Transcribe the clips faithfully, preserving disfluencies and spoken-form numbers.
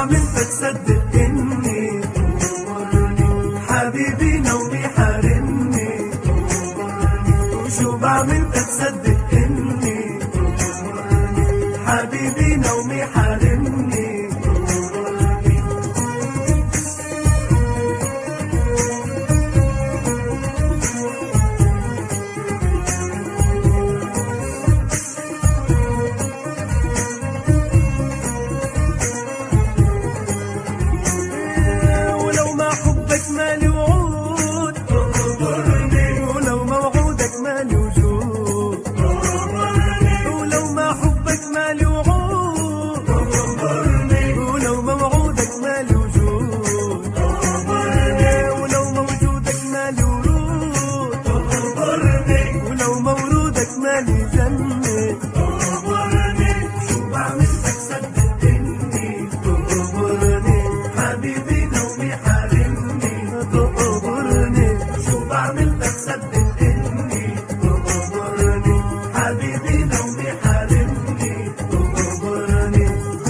بعمل بتصدق اني حبيبي نومي حارمني، وشو بعمل بتصدق اني حبيبي نومي حارمني. مالي وعود ولو ما وعودك مالي وجود، ولو ما حبك مالي وعود ولو ما وعودك مالي وجود، ولو ما وجودك مالي ورود، ولو ما ورودك مالي جنة. شو بعمل لك صدق اني تغبرني حبيبي نومي حارمني، شو بعمل لك صدق اني تغبرني حبيبي نومي حارمني تغبرني.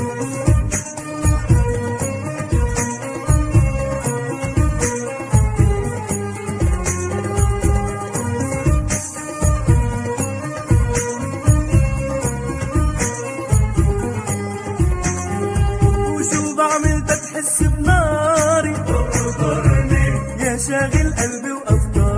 وشو بعمل تحس بناري يا شاغل قلبي وأفكاري،